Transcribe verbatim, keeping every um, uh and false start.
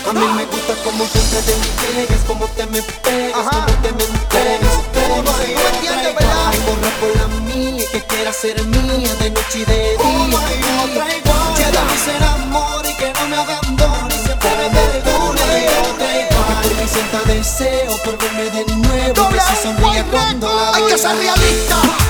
A mí me gusta como tú te entregues, como te me pegas, Ajá. como te me entregues. Tú no entiendes, ¿verdad? Ay, borra por la mía, que quiera ser mía de noche y de Oh día. my God. Quiero ser amor y que no me abandone, siempre me perdone. Que por mí sienta deseo por verme de nuevo, que Doble se sonría White cuando la Record. Hay que veo. ser realista.